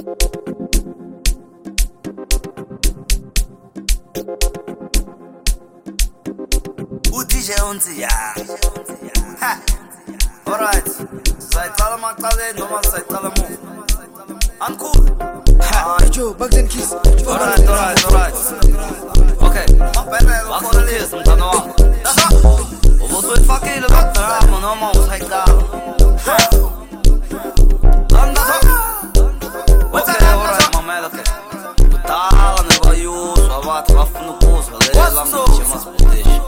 DJ Unzi ya. Ha. Alright. Saytala maqaleni noma saytala mu. I'm cool. Ha. Joe, back then kiss. Alright. Okay. Bakın kiss mtano wangu. Ubusu ifakile baktra noma usaytala. Ha. Anda so. Okay, alright, my man, okay. Tala ne vayu, savat kafnu pus, lela mçi mas puteş.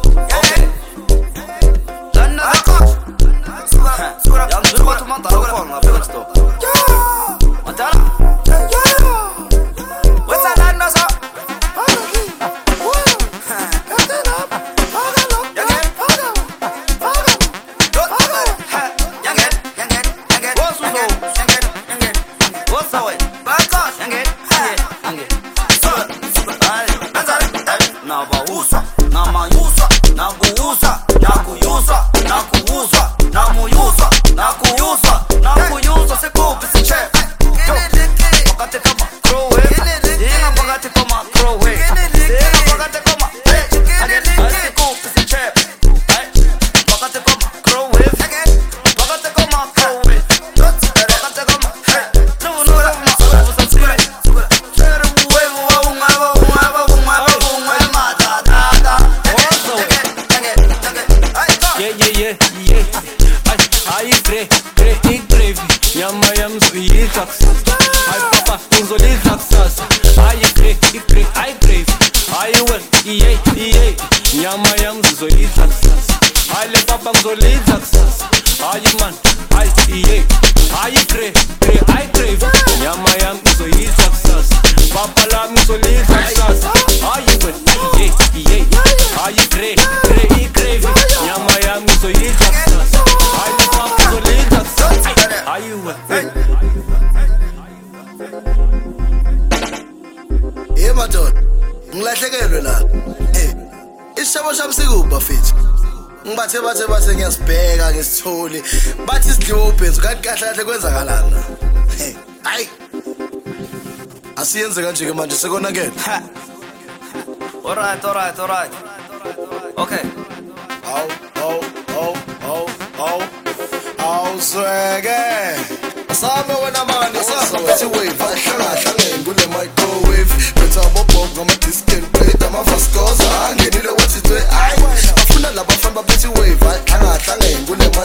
Yan dur batman tarafı olma felasto. Matara. What's that land nasa? Bathe ngiyasibheka ngisithole bathi sidophe kanti kahle kahle kwenzakalana hayi asiyenze kanje ke manje sekonakele Alright. Okay. Swagger Same wena mani sathi wave ahlangane kule microwave betha bobo ngama discount plate ama fast cause angenile wathi twe ay bafuna laba fana bathi wave ahlangane kule